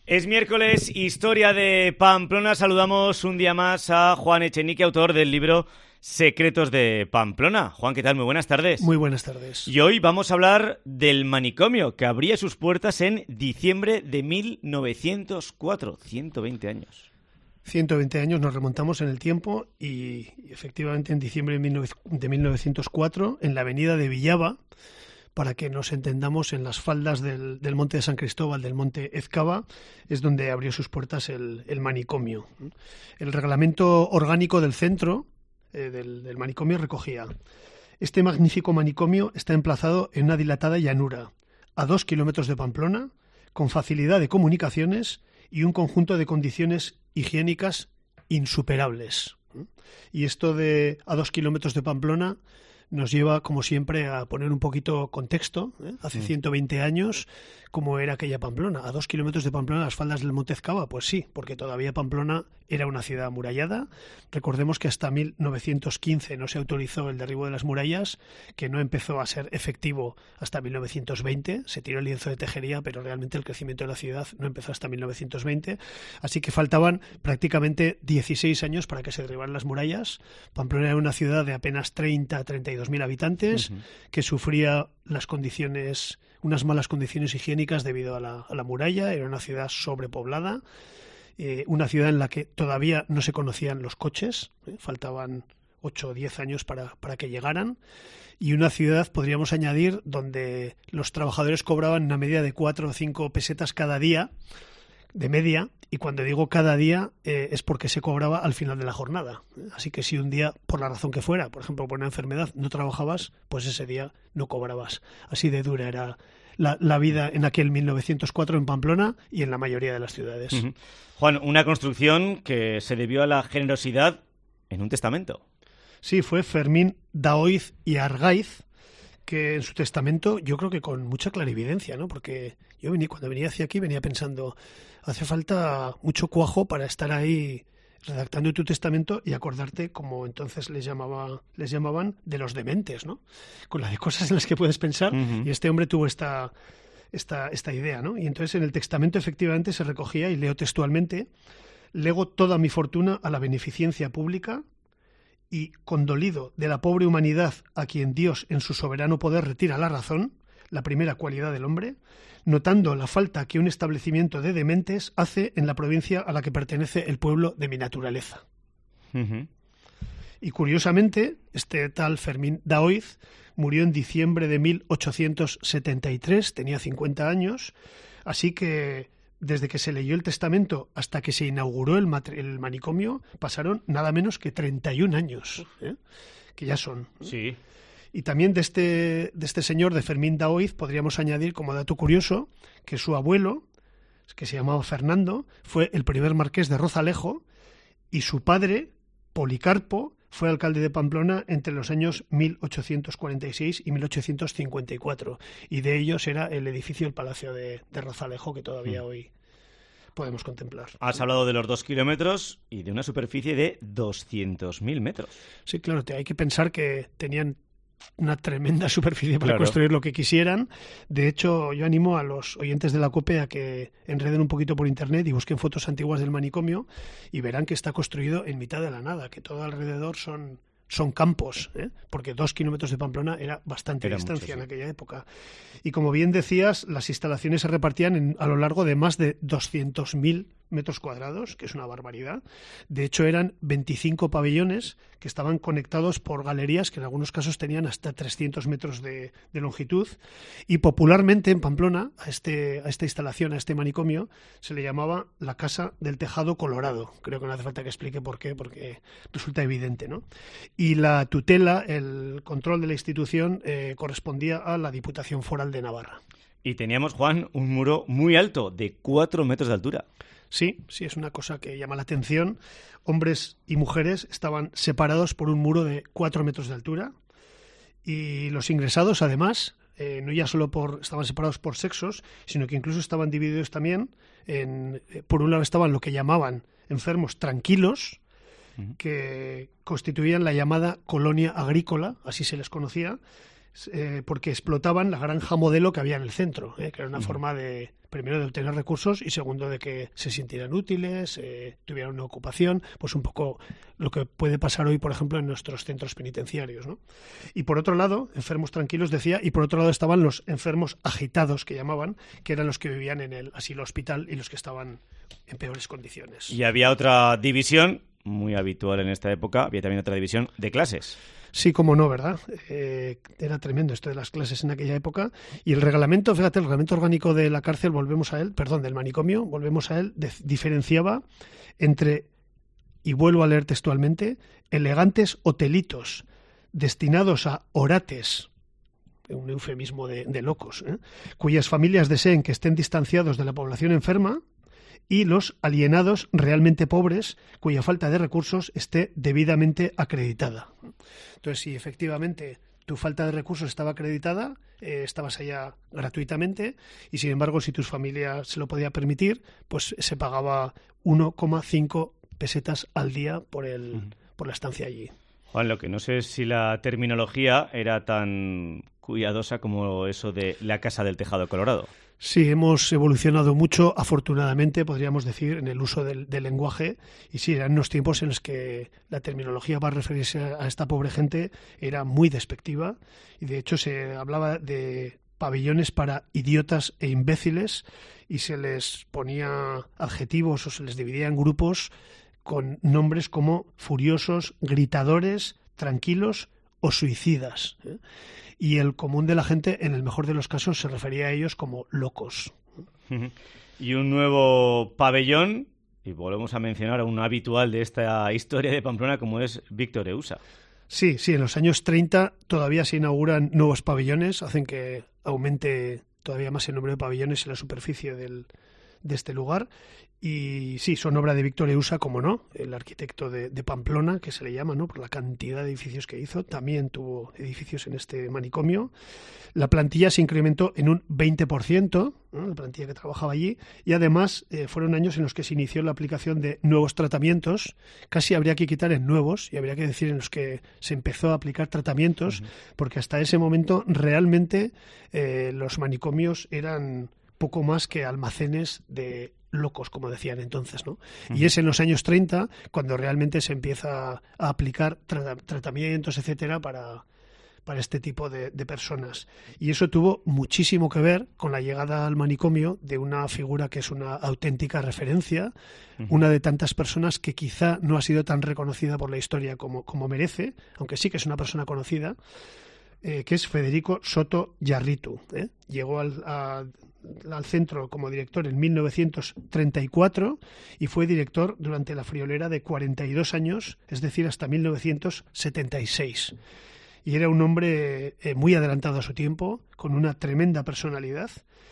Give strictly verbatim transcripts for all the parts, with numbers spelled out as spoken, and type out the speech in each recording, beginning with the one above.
Es miércoles, historia de Pamplona. Saludamos un día más a Juan Echenique, autor del libro Secretos de Pamplona. Juan, ¿qué tal? Muy buenas tardes. Muy buenas tardes. Y hoy vamos a hablar del manicomio, que abría sus puertas en diciembre de mil novecientos cuatro, ciento veinte años. ciento veinte años, nos remontamos en el tiempo y efectivamente en diciembre de mil novecientos cuatro, en la avenida de Villava, para que nos entendamos, en las faldas del, del Monte de San Cristóbal, del Monte Ezcaba, es donde abrió sus puertas el, el manicomio. El reglamento orgánico del centro eh, del, del manicomio recogía: este magnífico manicomio está emplazado en una dilatada llanura, a dos kilómetros de Pamplona, con facilidad de comunicaciones y un conjunto de condiciones higiénicas insuperables. Y esto de a dos kilómetros de Pamplona nos lleva, como siempre, a poner un poquito contexto. ¿eh? Hace ciento veinte años, ¿cómo era aquella Pamplona? A dos kilómetros de Pamplona, las faldas del Monte Ezcaba. Pues sí, porque todavía Pamplona era una ciudad amurallada. Recordemos que hasta mil novecientos quince no se autorizó el derribo de las murallas, que no empezó a ser efectivo hasta mil novecientos veinte. Se tiró el lienzo de tejería, pero realmente el crecimiento de la ciudad no empezó hasta mil novecientos veinte. Así que faltaban prácticamente dieciséis años para que se derribaran las murallas. Pamplona era una ciudad de apenas treinta a treinta y dos mil habitantes, uh-huh. que sufría las condiciones, unas malas condiciones higiénicas debido a la, a la muralla. Era una ciudad sobrepoblada, eh, una ciudad en la que todavía no se conocían los coches, eh, faltaban ocho o diez años para, para que llegaran, y una ciudad, podríamos añadir, donde los trabajadores cobraban una media de cuatro o cinco pesetas cada día, de media, y cuando digo cada día eh, es porque se cobraba al final de la jornada. Así que si un día, por la razón que fuera, por ejemplo por una enfermedad, no trabajabas, pues ese día no cobrabas. Así de dura era la, la vida en aquel mil novecientos cuatro en Pamplona y en la mayoría de las ciudades. Uh-huh. Juan, una construcción que se debió a la generosidad en un testamento. Sí, fue Fermín Daoiz y Argaiz, que en su testamento, yo creo que con mucha clarividencia, ¿no? Porque yo venía, cuando venía hacia aquí venía pensando, hace falta mucho cuajo para estar ahí redactando tu testamento y acordarte, como entonces les llamaba, les llamaban, de los dementes, ¿no? Con la de cosas en las que puedes pensar. Uh-huh. Y este hombre tuvo esta, esta, esta idea, ¿no? Y entonces en el testamento efectivamente se recogía, y leo textualmente: lego toda mi fortuna a la beneficencia pública, y condolido de la pobre humanidad a quien Dios en su soberano poder retira la razón, la primera cualidad del hombre, notando la falta que un establecimiento de dementes hace en la provincia a la que pertenece el pueblo de mi naturaleza. Uh-huh. Y curiosamente, este tal Fermín Daoiz murió en diciembre de mil ochocientos setenta y tres, tenía cincuenta años, así que desde que se leyó el testamento hasta que se inauguró el, matri- el manicomio pasaron nada menos que treinta y un años, ¿eh? Que ya son. ¿eh? Sí. Y también de este, de este señor, de Fermín Daoiz, podríamos añadir como dato curioso que su abuelo, que se llamaba Fernando, fue el primer marqués de Rozalejo, y su padre, Policarpo, fue alcalde de Pamplona entre los años mil ochocientos cuarenta y seis y mil ochocientos cincuenta y cuatro, y de ellos era el edificio del Palacio de, de Rozalejo, que todavía mm. hoy podemos contemplar. Has hablado de los dos kilómetros y de una superficie de doscientos mil metros. Sí, claro, te, hay que pensar que tenían una tremenda superficie para claro. construir lo que quisieran. De hecho, yo animo a los oyentes de la COPE a que enreden un poquito por internet y busquen fotos antiguas del manicomio, y verán que está construido en mitad de la nada, que todo alrededor son, son campos, ¿eh? Porque dos kilómetros de Pamplona era bastante era distancia mucho, sí. en aquella época. Y como bien decías, las instalaciones se repartían en, a lo largo de más de doscientos mil metros cuadrados, que es una barbaridad. De hecho, eran veinticinco pabellones que estaban conectados por galerías que en algunos casos tenían hasta trescientos metros de, de longitud, y popularmente en Pamplona a, este, a esta instalación, a este manicomio, se le llamaba la Casa del Tejado Colorado. Creo que no hace falta que explique por qué, porque resulta evidente, ¿no? Y la tutela, el control de la institución, eh, correspondía a la Diputación Foral de Navarra. Y teníamos, Juan, un muro muy alto, de cuatro metros de altura. Sí, sí, es una cosa que llama la atención. Hombres y mujeres estaban separados por un muro de cuatro metros de altura, y los ingresados, además, eh, no ya solo por estaban separados por sexos, sino que incluso estaban divididos también en, eh, por un lado estaban lo que llamaban enfermos tranquilos, uh-huh. que constituían la llamada colonia agrícola, así se les conocía. eh, porque explotaban la granja modelo que había en el centro, eh, que era una uh-huh. forma de, primero, de obtener recursos y segundo, de que se sintieran útiles, eh, tuvieran una ocupación, pues un poco lo que puede pasar hoy, por ejemplo, en nuestros centros penitenciarios, ¿no? Y por otro lado, enfermos tranquilos, decía, y por otro lado estaban los enfermos agitados, que llamaban, que eran los que vivían en el asilo hospital y los que estaban en peores condiciones. Y había otra división, muy habitual en esta época, había también otra división de clases. Sí, cómo no, ¿verdad? Eh, era tremendo esto de las clases en aquella época. Y el reglamento, fíjate, el reglamento orgánico de la cárcel, volvemos a él, perdón, del manicomio, volvemos a él, de, diferenciaba entre, y vuelvo a leer textualmente, elegantes hotelitos destinados a orates, un eufemismo de, de locos, ¿eh? Cuyas familias deseen que estén distanciados de la población enferma, y los alienados realmente pobres, cuya falta de recursos esté debidamente acreditada. Entonces, si efectivamente tu falta de recursos estaba acreditada, eh, estabas allá gratuitamente, y sin embargo, si tu familia se lo podía permitir, pues se pagaba uno coma cinco pesetas al día por, el, uh-huh. por la estancia allí. Juan, lo que no sé es si la terminología era tan cuidadosa como eso de la casa del tejado colorado. Sí, hemos evolucionado mucho, afortunadamente, podríamos decir, en el uso del, del lenguaje. Y sí, eran unos tiempos en los que la terminología para referirse a esta pobre gente era muy despectiva. Y de hecho se hablaba de pabellones para idiotas e imbéciles y se les ponía adjetivos o se les dividía en grupos con nombres como furiosos, gritadores, tranquilos o suicidas, ¿eh? Y el común de la gente, en el mejor de los casos, se refería a ellos como locos. Y un nuevo pabellón, y volvemos a mencionar a un habitual de esta historia de Pamplona, como es Víctor Eusa. Sí, sí, en los años treinta todavía se inauguran nuevos pabellones, hacen que aumente todavía más el número de pabellones en la superficie del, de este lugar. Y sí, son obra de Víctor Eusa, como no, el arquitecto de, de Pamplona, que se le llama, ¿no?, por la cantidad de edificios que hizo. También tuvo edificios en este manicomio. La plantilla se incrementó en un veinte por ciento, ¿no?, la plantilla que trabajaba allí, y además eh, fueron años en los que se inició la aplicación de nuevos tratamientos. Casi habría que quitar en nuevos, y habría que decir en los que se empezó a aplicar tratamientos, uh-huh. porque hasta ese momento realmente eh, los manicomios eran poco más que almacenes de locos, como decían entonces, ¿no? Uh-huh. Y es en los años treinta cuando realmente se empieza a aplicar tra- tratamientos, etcétera, para, para este tipo de, de personas. Y eso tuvo muchísimo que ver con la llegada al manicomio de una figura que es una auténtica referencia, uh-huh. una de tantas personas que quizá no ha sido tan reconocida por la historia como, como merece, aunque sí que es una persona conocida, eh, que es Federico Soto Yarritu, ¿eh? Llegó al... A, al centro como director en mil novecientos treinta y cuatro y fue director durante la friolera de cuarenta y dos años, es decir, hasta mil novecientos setenta y seis. Y era un hombre eh, muy adelantado a su tiempo, con una tremenda personalidad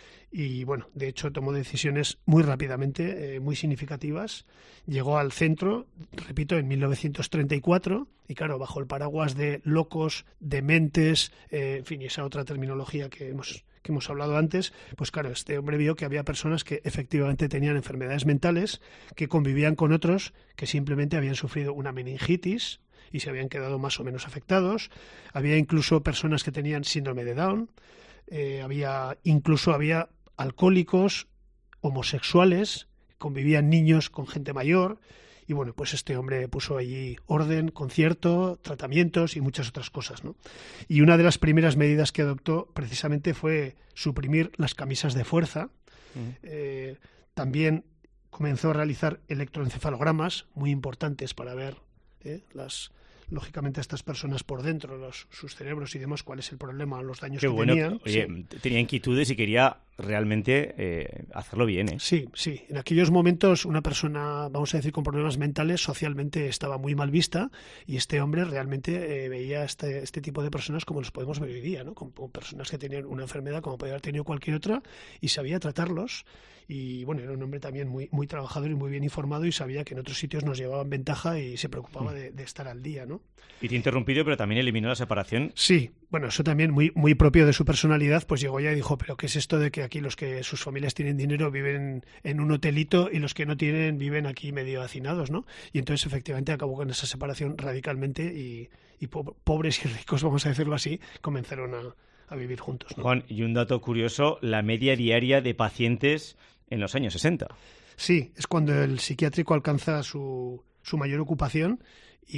y, bueno, de hecho tomó decisiones muy rápidamente, eh, muy significativas. Llegó al centro, repito, en mil novecientos treinta y cuatro y, claro, bajo el paraguas de locos, dementes, eh, en fin, y esa otra terminología que hemos... que hemos hablado antes, pues claro, este hombre vio que había personas que efectivamente tenían enfermedades mentales, que convivían con otros que simplemente habían sufrido una meningitis y se habían quedado más o menos afectados. Había incluso personas que tenían síndrome de Down, eh, había incluso había alcohólicos, homosexuales, convivían niños con gente mayor. Y bueno, pues este hombre puso allí orden, concierto, tratamientos y muchas otras cosas, ¿no? Y una de las primeras medidas que adoptó precisamente fue suprimir las camisas de fuerza. Uh-huh. Eh, también comenzó a realizar electroencefalogramas muy importantes para ver eh, las... lógicamente estas personas por dentro, los, sus cerebros y demás, cuál es el problema, los daños Qué que bueno, tenían. Oye, sí. Tenía inquietudes y quería realmente eh, hacerlo bien, ¿eh? Sí, sí. En aquellos momentos una persona, vamos a decir, con problemas mentales socialmente estaba muy mal vista y este hombre realmente eh, veía este, este tipo de personas como los podemos ver hoy día, ¿no? Como, como personas que tenían una enfermedad como podía haber tenido cualquier otra y sabía tratarlos. Y bueno, era un hombre también muy, muy trabajador y muy bien informado y sabía que en otros sitios nos llevaban ventaja y se preocupaba de, de estar al día, ¿no? Y te he interrumpido, pero también eliminó la separación. Sí, bueno, eso también muy, muy propio de su personalidad, pues llegó ya y dijo, pero ¿qué es esto de que aquí los que sus familias tienen dinero viven en un hotelito y los que no tienen viven aquí medio hacinados, ¿no? Y entonces efectivamente acabó con esa separación radicalmente y, y po- pobres y ricos, vamos a decirlo así, comenzaron a, a vivir juntos, ¿no? Juan, y un dato curioso, la media diaria de pacientes en los años sesenta. Sí, es cuando el psiquiátrico alcanza su, su mayor ocupación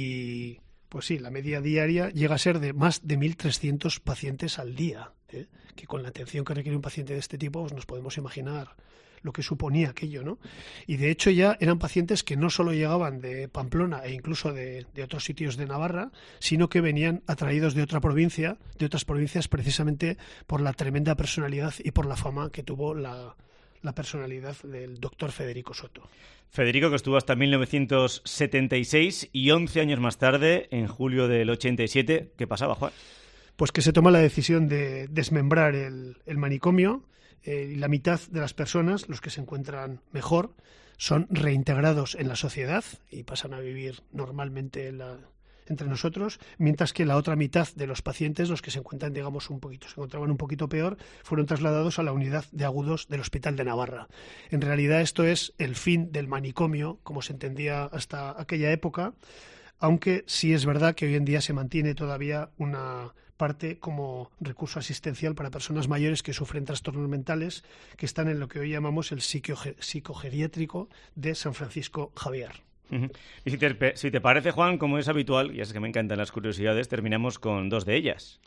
y, pues sí, la media diaria llega a ser de más de mil trescientos pacientes al día, ¿eh? Que con la atención que requiere un paciente de este tipo pues nos podemos imaginar lo que suponía aquello, ¿no? Y de hecho ya eran pacientes que no solo llegaban de Pamplona e incluso de, de otros sitios de Navarra, sino que venían atraídos de otra provincia, de otras provincias precisamente por la tremenda personalidad y por la fama que tuvo la, la personalidad del doctor Federico Soto. Federico, que estuvo hasta mil novecientos setenta y seis y once años más tarde, en julio del ochenta y siete, ¿qué pasaba, Juan? Pues que se toma la decisión de desmembrar el, el manicomio eh, y la mitad de las personas, los que se encuentran mejor, son reintegrados en la sociedad y pasan a vivir normalmente en la, entre nosotros, mientras que la otra mitad de los pacientes, los que se encuentran, digamos, un poquito, se encontraban un poquito peor, fueron trasladados a la unidad de agudos del Hospital de Navarra. En realidad esto es el fin del manicomio, como se entendía hasta aquella época, aunque sí es verdad que hoy en día se mantiene todavía una parte como recurso asistencial para personas mayores que sufren trastornos mentales, que están en lo que hoy llamamos el psicoge- psicogeriátrico de San Francisco Javier. Uh-huh. Y si te, si te parece, Juan, como es habitual, ya sé que me encantan las curiosidades, terminamos con dos de ellas.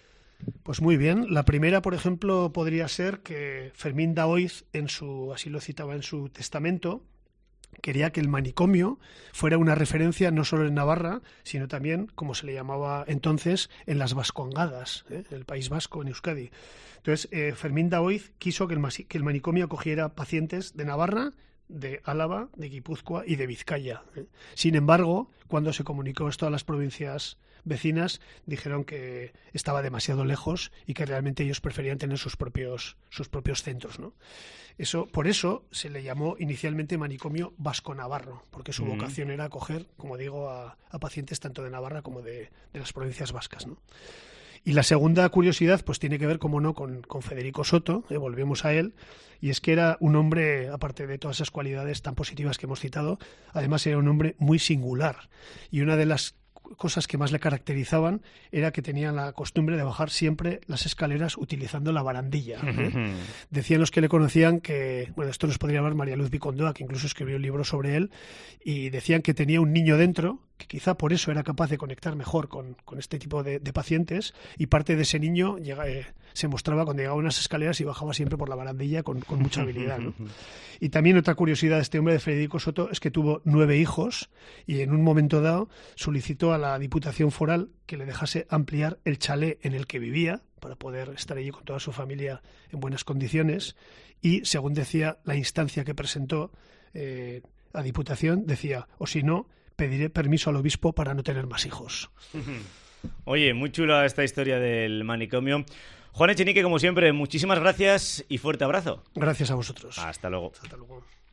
Pues muy bien. La primera, por ejemplo, podría ser que Fermín Daoiz, en su, así lo citaba en su testamento, quería que el manicomio fuera una referencia no solo en Navarra, sino también, como se le llamaba entonces, en las Vascongadas, ¿eh? El País Vasco, en Euskadi. Entonces, eh, Fermín Daoiz quiso que el, masi- que el manicomio acogiera pacientes de Navarra, de Álava, de Guipúzcoa y de Vizcaya, ¿eh? Sin embargo, cuando se comunicó esto a las provincias vecinas, dijeron que estaba demasiado lejos y que realmente ellos preferían tener sus propios, sus propios centros, ¿no? Eso, por eso se le llamó inicialmente manicomio vasco-navarro, porque su mm. vocación era acoger, como digo, a, a pacientes tanto de Navarra como de, de las provincias vascas, ¿no? Y la segunda curiosidad pues tiene que ver, como no, con, con Federico Soto, eh, volvemos a él, y es que era un hombre, aparte de todas esas cualidades tan positivas que hemos citado, además era un hombre muy singular, y una de las cosas que más le caracterizaban era que tenía la costumbre de bajar siempre las escaleras utilizando la barandilla, ¿eh? Decían los que le conocían que, bueno, esto nos podría hablar María Luz Vicondoa, que incluso escribió un libro sobre él, y decían que tenía un niño dentro, que quizá por eso era capaz de conectar mejor con, con este tipo de, de pacientes, y parte de ese niño llega, eh, se mostraba cuando llegaba a unas escaleras y bajaba siempre por la barandilla con, con mucha habilidad, ¿no? Y también otra curiosidad de este hombre, de Federico Soto, es que tuvo nueve hijos y en un momento dado solicitó a la Diputación Foral que le dejase ampliar el chalet en el que vivía para poder estar allí con toda su familia en buenas condiciones, y según decía la instancia que presentó eh, a Diputación, decía, o si no, pediré permiso al obispo para no tener más hijos. Oye, muy chula esta historia del manicomio. Juan Echenique, como siempre, muchísimas gracias y fuerte abrazo. Gracias a vosotros. Hasta luego. Hasta luego.